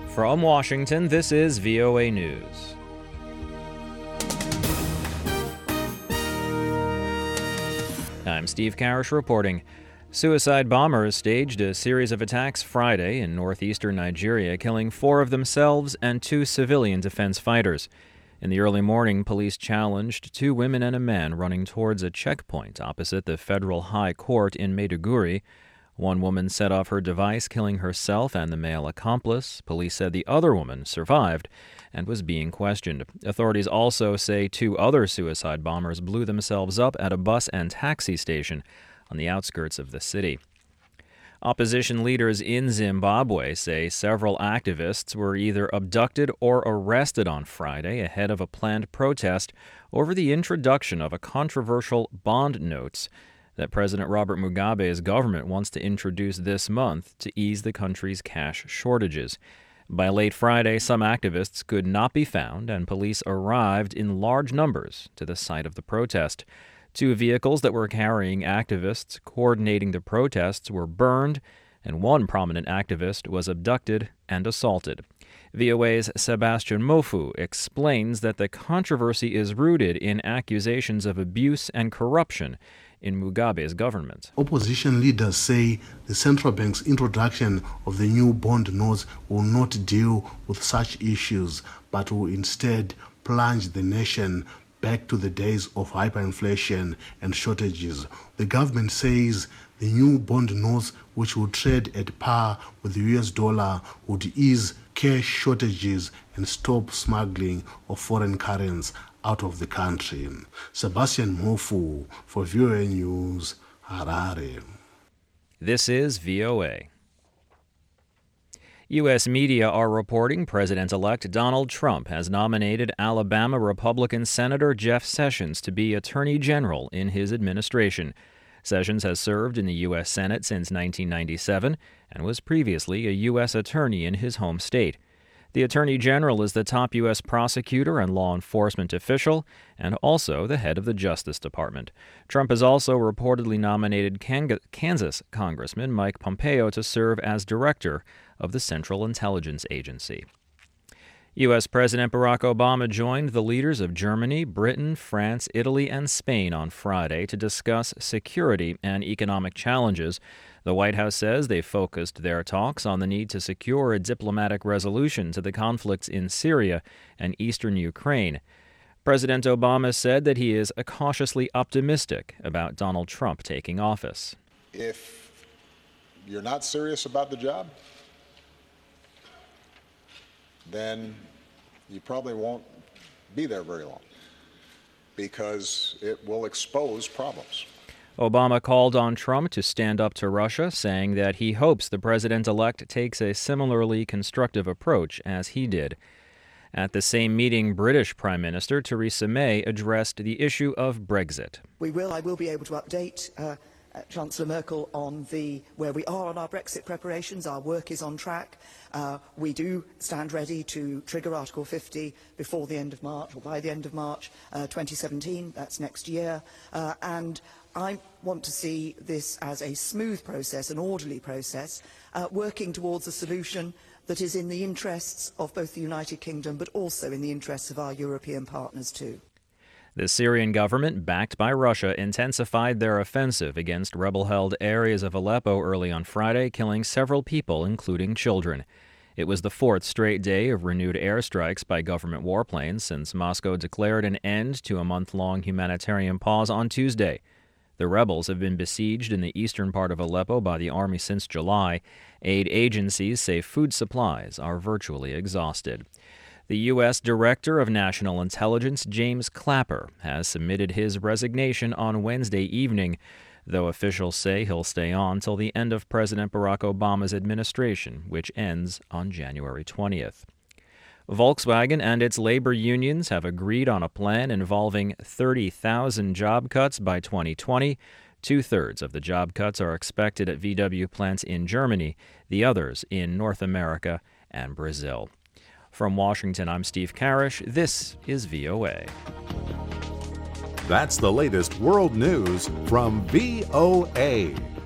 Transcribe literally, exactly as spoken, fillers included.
From Washington, this is V O A News. I'm Steve Karish reporting. Suicide bombers staged a series of attacks Friday in northeastern Nigeria, killing four of themselves and two civilian defense fighters. In the early morning, police challenged two women and a man running towards a checkpoint opposite the federal high court in Maiduguri. One woman set off her device, killing herself and the male accomplice. Police said the other woman survived and was being questioned. Authorities also say two other suicide bombers blew themselves up at a bus and taxi station on the outskirts of the city. Opposition leaders in Zimbabwe say several activists were either abducted or arrested on Friday ahead of a planned protest over the introduction of a controversial bond notes that President Robert Mugabe's government wants to introduce this month to ease the country's cash shortages. By late Friday, some activists could not be found, and police arrived in large numbers to the site of the protest. Two vehicles that were carrying activists coordinating the protests were burned, and one prominent activist was abducted and assaulted. V O A's Sebastian Mofu explains that the controversy is rooted in accusations of abuse and corruption in Mugabe's government. Opposition leaders say the central bank's introduction of the new bond notes will not deal with such issues, but will instead plunge the nation back to the days of hyperinflation and shortages. The government says the new bond notes, which will trade at par with the U S dollar, would ease cash shortages and stop smuggling of foreign currency out of the country. Sebastian Mofu for V O A News, Harare. This is V O A. U S media are reporting President-elect Donald Trump has nominated Alabama Republican Senator Jeff Sessions to be Attorney General in his administration. Sessions has served in the U S Senate since nineteen ninety-seven and was previously a U S attorney in his home state. The Attorney General is the top U S prosecutor and law enforcement official, and also the head of the Justice Department. Trump has also reportedly nominated Kansas Congressman Mike Pompeo to serve as director of the Central Intelligence Agency. U S President Barack Obama joined the leaders of Germany, Britain, France, Italy, and Spain on Friday to discuss security and economic challenges. The White House says they focused their talks on the need to secure a diplomatic resolution to the conflicts in Syria and eastern Ukraine. President Obama said that he is cautiously optimistic about Donald Trump taking office. If you're not serious about the job, then you probably won't be there very long, because it will expose problems. Obama called on Trump to stand up to Russia, saying that he hopes the president-elect takes a similarly constructive approach as he did. At the same meeting, British Prime Minister Theresa May addressed the issue of Brexit. We will, I will be able to update uh, Chancellor Merkel on the where we are on our Brexit preparations. Our work is on track. Uh, we do stand ready to trigger Article fifty before the end of March, or by the end of March uh, twenty seventeen. That's next year. Uh, and I want to see this as a smooth process, an orderly process, uh, working towards a solution that is in the interests of both the United Kingdom, but also in the interests of our European partners too. The Syrian government, backed by Russia, intensified their offensive against rebel-held areas of Aleppo early on Friday, killing several people, including children. It was the fourth straight day of renewed airstrikes by government warplanes since Moscow declared an end to a month-long humanitarian pause on Tuesday. The rebels have been besieged in the eastern part of Aleppo by the army since July. Aid agencies say food supplies are virtually exhausted. The U S Director of National Intelligence, James Clapper, has submitted his resignation on Wednesday evening, though officials say he'll stay on till the end of President Barack Obama's administration, which ends on January twentieth. Volkswagen and its labor unions have agreed on a plan involving thirty thousand job cuts by twenty twenty. Two-thirds of the job cuts are expected at V W plants in Germany, the others in North America and Brazil. From Washington, I'm Steve Karish. This is V O A. That's the latest world news from V O A.